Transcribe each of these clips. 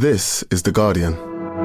This is The Guardian.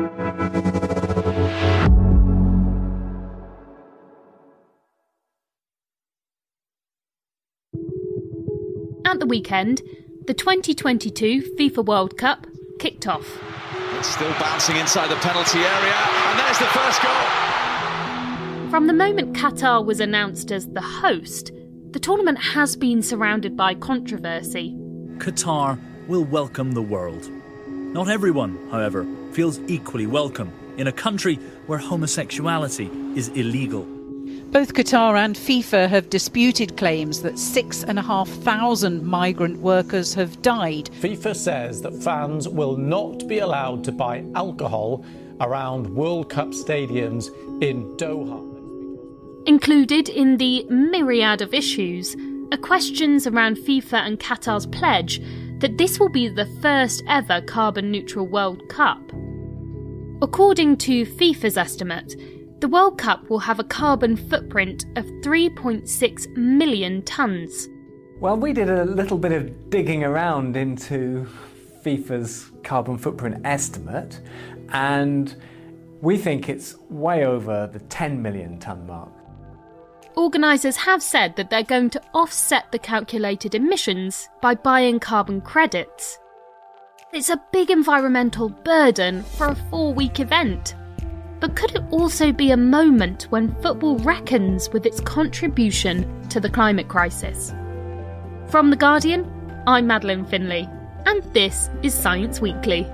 At the weekend, the 2022 FIFA World Cup kicked off. It's still bouncing inside the penalty area, and there's the first goal. From the moment Qatar was announced as the host, the tournament has been surrounded by controversy. Qatar will welcome the world. Not everyone, however, feels equally welcome in a country where homosexuality is illegal. Both Qatar and FIFA have disputed claims that 6,500 migrant workers have died. FIFA says that fans will not be allowed to buy alcohol around World Cup stadiums in Doha. Included in the myriad of issues are questions around FIFA and Qatar's pledge that this will be the first ever carbon-neutral World Cup. According to FIFA's estimate, the World Cup will have a carbon footprint of 3.6 million tonnes. Well, we did a little bit of digging around into FIFA's carbon footprint estimate, and we think it's way over the 10 million tonne mark. Organisers have said that they're going to offset the calculated emissions by buying carbon credits. It's a big environmental burden for a 4-week event. But could it also be a moment when football reckons with its contribution to the climate crisis? From The Guardian, I'm Madeleine Finlay, and this is Science Weekly.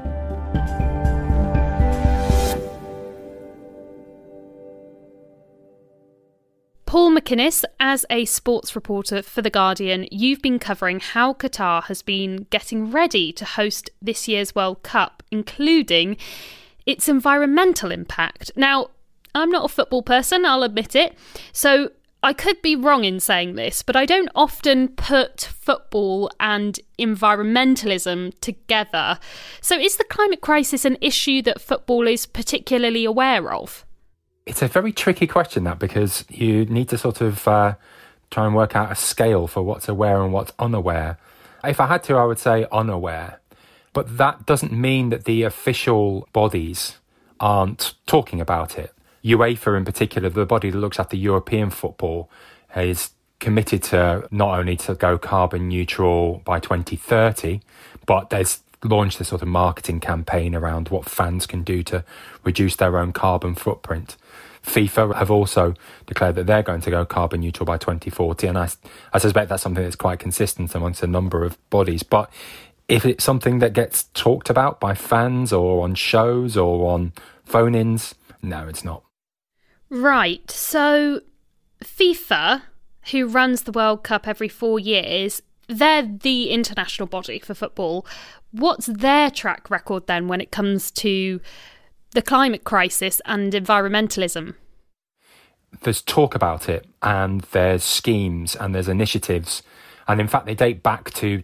Paul McInnes, as a sports reporter for The Guardian, you've been covering how Qatar has been getting ready to host this year's World Cup, including its environmental impact. Now, I'm not a football person, I'll admit it, so I could be wrong in saying this, but I don't often put football and environmentalism together. So is the climate crisis an issue that football is particularly aware of? It's a very tricky question, that, because you need to sort of try and work out a scale for what's aware and what's unaware. If I had to, I would say unaware. But that doesn't mean that the official bodies aren't talking about it. UEFA in particular, the body that looks after European football, is committed to not only to go carbon neutral by 2030, but there's launched a sort of marketing campaign around what fans can do to reduce their own carbon footprint. FIFA have also declared that they're going to go carbon neutral by 2040, and I suspect that's something that's quite consistent amongst a number of bodies. But if it's something that gets talked about by fans or on shows or on phone-ins, no, it's not. Right, so FIFA, who runs the World Cup every 4 years, they're the international body for football. What's their track record then when it comes to the climate crisis and environmentalism? There's talk about it, and there's schemes and there's initiatives. And in fact, they date back to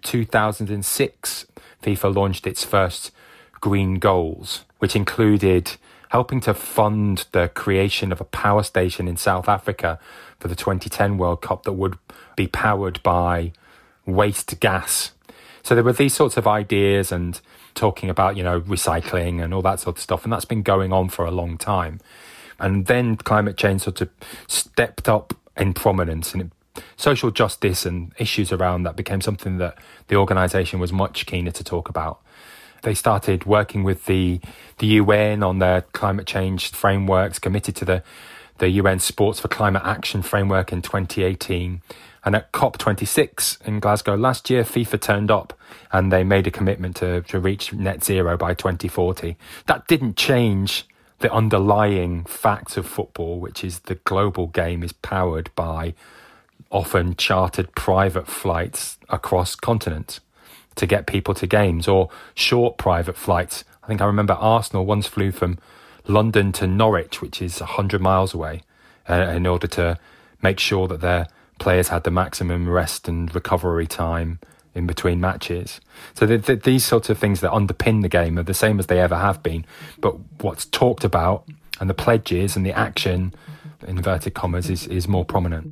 2006. FIFA launched its first green goals, which included helping to fund the creation of a power station in South Africa for the 2010 World Cup that would be powered by waste gas. So there were these sorts of ideas and talking about, recycling and all that sort of stuff. And that's been going on for a long time. And then climate change sort of stepped up in prominence, and social justice and issues around that became something that the organisation was much keener to talk about. They started working with the UN on their climate change frameworks, committed to the UN Sports for Climate Action framework in 2018. And at COP26 in Glasgow last year, FIFA turned up and they made a commitment to reach net zero by 2040. That didn't change the underlying facts of football, which is the global game is powered by often chartered private flights across continents to get people to games, or short private flights. I think I remember Arsenal once flew from London to Norwich, which is 100 miles away, in order to make sure that their players had the maximum rest and recovery time in between matches. So these sorts of things that underpin the game are the same as they ever have been, but what's talked about and the pledges and the action, in inverted commas, is more prominent.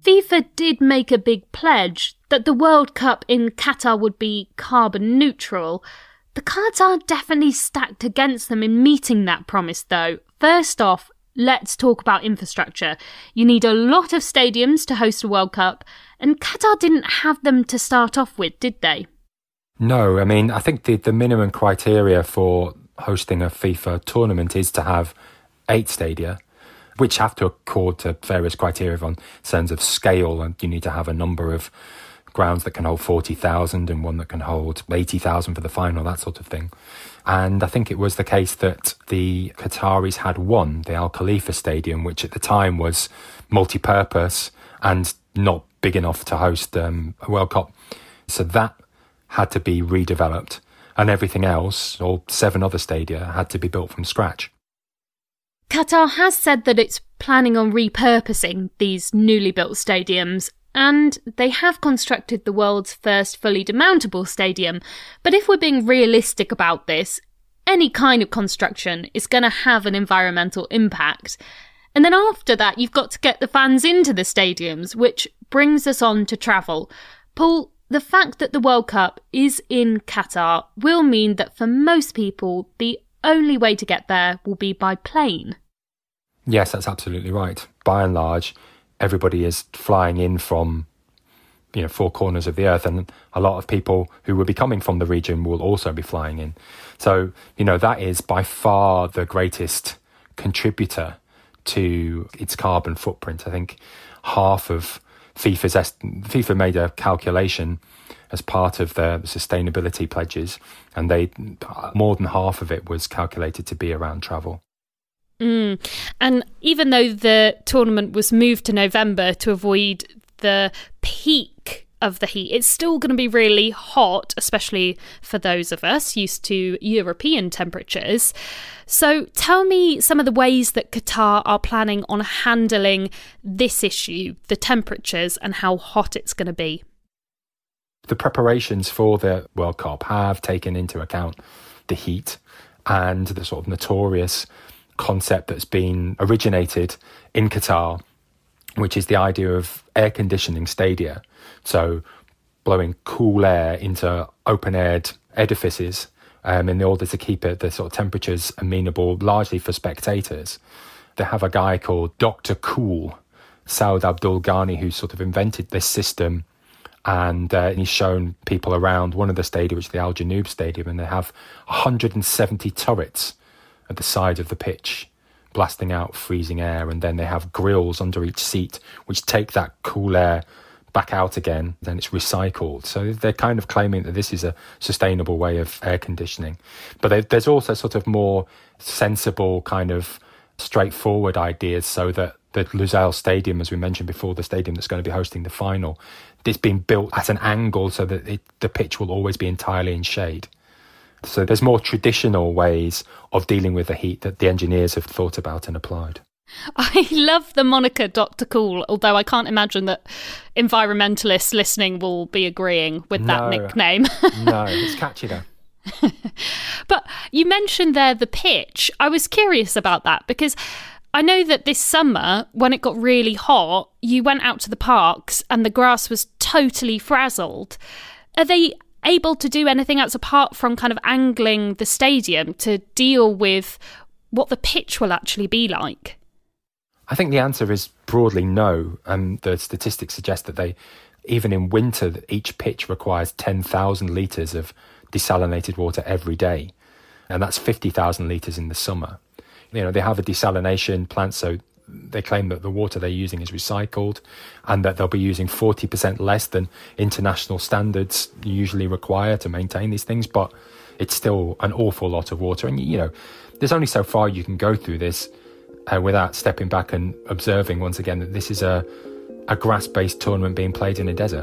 FIFA did make a big pledge that the World Cup in Qatar would be carbon neutral. The cards are definitely stacked against them in meeting that promise, though. First off, let's talk about infrastructure. You need a lot of stadiums to host a World Cup, and Qatar didn't have them to start off with, did they? No, I mean, I think the minimum criteria for hosting a FIFA tournament is to have 8 stadia, which have to accord to various criteria on sense of scale, and you need to have a number of grounds that can hold 40,000 and one that can hold 80,000 for the final, that sort of thing. And I think it was the case that the Qataris had one, the Al Khalifa Stadium, which at the time was multi-purpose and not big enough to host a World Cup. So that had to be redeveloped, and everything else, all 7 other stadia, had to be built from scratch. Qatar has said that it's planning on repurposing these newly built stadiums, and they have constructed the world's first fully demountable stadium. But if we're being realistic about this, any kind of construction is going to have an environmental impact. And then after that, you've got to get the fans into the stadiums, which brings us on to travel. Paul, the fact that the World Cup is in Qatar will mean that for most people, the only way to get there will be by plane. Yes, that's absolutely right. By and large, everybody is flying in from, 4 corners of the earth, and a lot of people who will be coming from the region will also be flying in. So, that is by far the greatest contributor to its carbon footprint. I think half of FIFA made a calculation as part of their sustainability pledges, and more than half of it was calculated to be around travel. And even though the tournament was moved to November to avoid the peak of the heat, it's still going to be really hot, especially for those of us used to European temperatures. So tell me some of the ways that Qatar are planning on handling this issue, the temperatures, and how hot it's going to be. The preparations for the World Cup have taken into account the heat and the sort of notorious concept that's been originated in Qatar, which is the idea of air conditioning stadia. So blowing cool air into open-aired edifices in order to keep the sort of temperatures amenable largely for spectators. They have a guy called Dr. Cool, Saud Abdul Ghani, who sort of invented this system, and he's shown people around one of the stadia, which is the Al Janoub Stadium, and they have 170 turrets at the side of the pitch, blasting out freezing air, and then they have grills under each seat, which take that cool air back out again, then it's recycled. So they're kind of claiming that this is a sustainable way of air conditioning. But there's also sort of more sensible, kind of straightforward ideas, so that the Lusail Stadium, as we mentioned before, the stadium that's going to be hosting the final, it's been built at an angle so that the pitch will always be entirely in shade. So there's more traditional ways of dealing with the heat that the engineers have thought about and applied. I love the moniker Dr. Cool, although I can't imagine that environmentalists listening will be agreeing with that nickname. No, it's catchy though. But you mentioned there the pitch. I was curious about that because I know that this summer, when it got really hot, you went out to the parks and the grass was totally frazzled. Are they able to do anything else apart from kind of angling the stadium to deal with what the pitch will actually be like? I think the answer is broadly no. And the statistics suggest that even in winter, each pitch requires 10,000 litres of desalinated water every day. And that's 50,000 litres in the summer. They have a desalination plant, so they claim that the water they're using is recycled and that they'll be using 40% less than international standards usually require to maintain these things. But it's still an awful lot of water. And, there's only so far you can go through this without stepping back and observing once again that this is a grass-based tournament being played in a desert.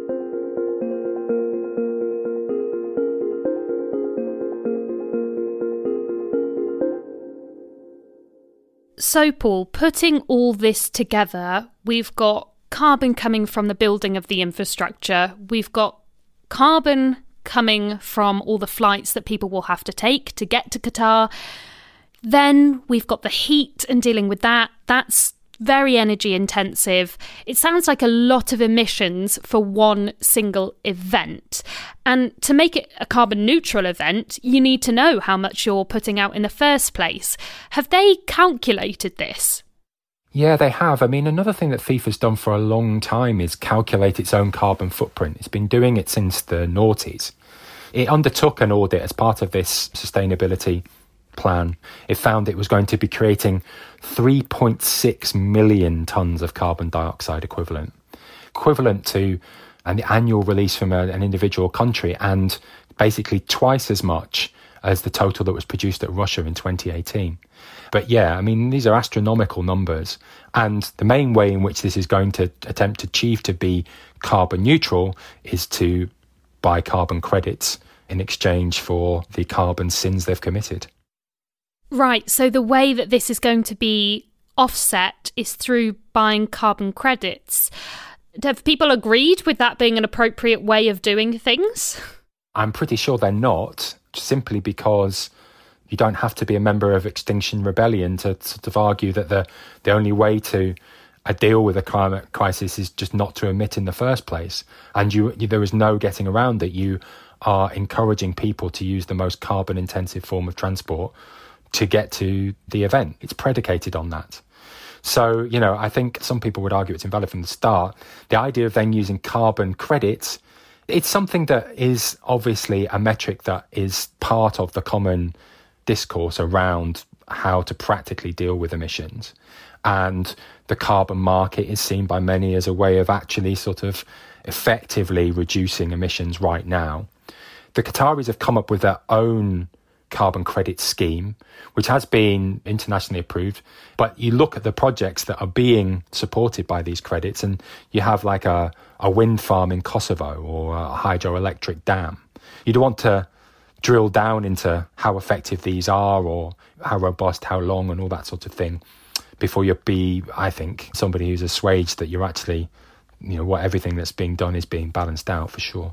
So, Paul, putting all this together, we've got carbon coming from the building of the infrastructure. We've got carbon coming from all the flights that people will have to take to get to Qatar. Then we've got the heat and dealing with that. That's very energy intensive. It sounds like a lot of emissions for one single event. And to make it a carbon neutral event, you need to know how much you're putting out in the first place. Have they calculated this? Yeah, they have. I mean, another thing that FIFA's done for a long time is calculate its own carbon footprint. It's been doing it since the noughties. It undertook an audit as part of this sustainability plan. It found it was going to be creating 3.6 million tonnes of carbon dioxide equivalent to an annual release from an individual country, and basically twice as much as the total that was produced at Russia in 2018. But yeah, I mean, these are astronomical numbers. And the main way in which this is going to attempt to achieve to be carbon neutral is to buy carbon credits in exchange for the carbon sins they've committed. Right, so the way that this is going to be offset is through buying carbon credits. Have people agreed with that being an appropriate way of doing things? I'm pretty sure they're not, simply because you don't have to be a member of Extinction Rebellion to sort of argue that the only way to deal with a climate crisis is just not to emit in the first place. And there is no getting around it. You are encouraging people to use the most carbon-intensive form of transport to get to the event. It's predicated on that. So, I think some people would argue it's invalid from the start. The idea of then using carbon credits, it's something that is obviously a metric that is part of the common discourse around how to practically deal with emissions. And the carbon market is seen by many as a way of actually sort of effectively reducing emissions right now. The Qataris have come up with their own carbon credit scheme, which has been internationally approved. But you look at the projects that are being supported by these credits, and you have like a wind farm in Kosovo or a hydroelectric dam. You'd want to drill down into how effective these are or how robust, how long, and all that sort of thing before you be, I think, somebody who's assuaged that you're actually, what everything that's being done is being balanced out for sure.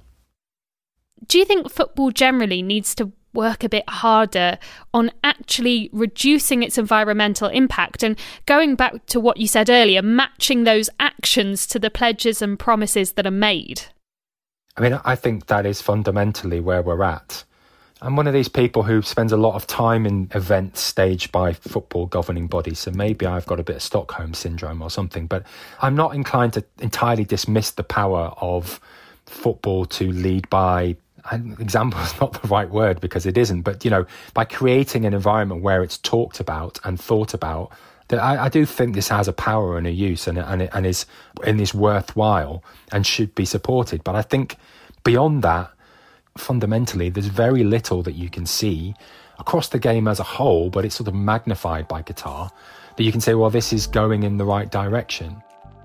Do you think football generally needs to work a bit harder on actually reducing its environmental impact and, going back to what you said earlier, matching those actions to the pledges and promises that are made? I mean, I think that is fundamentally where we're at. I'm one of these people who spends a lot of time in events staged by football governing bodies, so maybe I've got a bit of Stockholm syndrome or something, but I'm not inclined to entirely dismiss the power of football to lead by example is not the right word because it isn't, but by creating an environment where it's talked about and thought about, that I do think this has a power and a use and is worthwhile and should be supported. But I think beyond that, fundamentally, there's very little that you can see across the game as a whole, but it's sort of magnified by Qatar, that you can say, well, this is going in the right direction.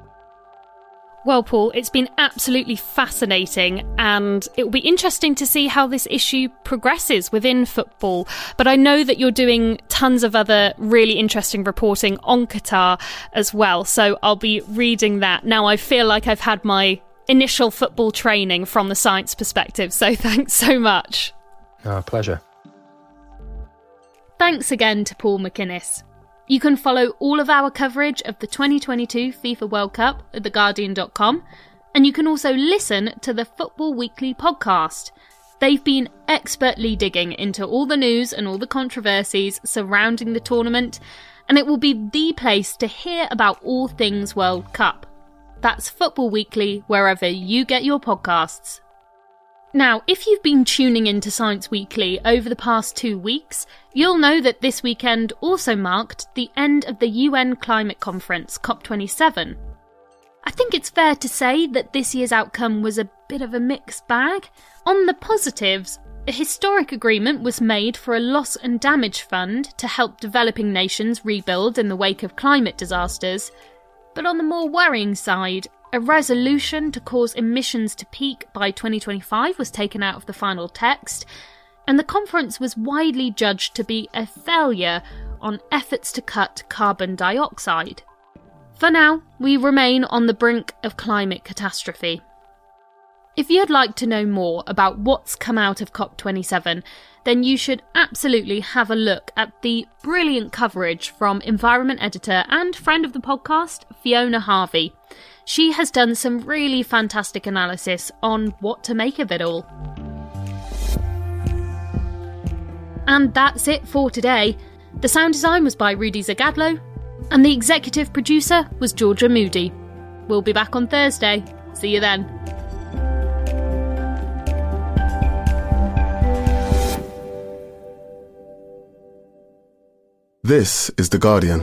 Well, Paul, it's been absolutely fascinating, and it will be interesting to see how this issue progresses within football. But I know that you're doing tons of other really interesting reporting on Qatar as well, so I'll be reading that. Now I feel like I've had my initial football training from the science perspective, so thanks so much. Pleasure. Thanks again to Paul McInnes. You can follow all of our coverage of the 2022 FIFA World Cup at theguardian.com, and you can also listen to the Football Weekly podcast. They've been expertly digging into all the news and all the controversies surrounding the tournament, and it will be the place to hear about all things World Cup. That's Football Weekly, wherever you get your podcasts. Now, if you've been tuning into Science Weekly over the past 2 weeks, you'll know that this weekend also marked the end of the UN Climate Conference, COP27. I think it's fair to say that this year's outcome was a bit of a mixed bag. On the positives, a historic agreement was made for a loss and damage fund to help developing nations rebuild in the wake of climate disasters. But on the more worrying side, a resolution to cause emissions to peak by 2025 was taken out of the final text, and the conference was widely judged to be a failure on efforts to cut carbon dioxide. For now, we remain on the brink of climate catastrophe. If you'd like to know more about what's come out of COP27, then you should absolutely have a look at the brilliant coverage from environment editor and friend of the podcast, Fiona Harvey. She has done some really fantastic analysis on what to make of it all. And that's it for today. The sound design was by Rudy Zagadlo, and the executive producer was Georgia Moody. We'll be back on Thursday. See you then. This is The Guardian.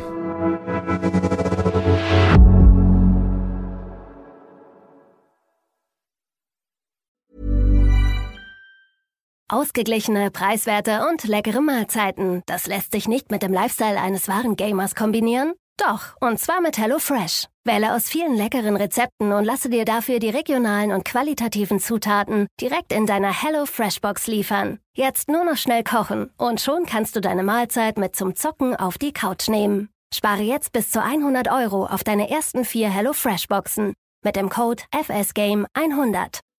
Ausgeglichene Preiswerte und leckere Mahlzeiten. Das lässt sich nicht mit dem Lifestyle eines wahren Gamers kombinieren? Doch, und zwar mit HelloFresh. Wähle aus vielen leckeren Rezepten und lasse dir dafür die regionalen und qualitativen Zutaten direkt in deiner HelloFresh-Box liefern. Jetzt nur noch schnell kochen und schon kannst du deine Mahlzeit mit zum Zocken auf die Couch nehmen. Spare jetzt bis zu 100 € auf deine ersten 4 HelloFresh-Boxen mit dem Code FSGame100.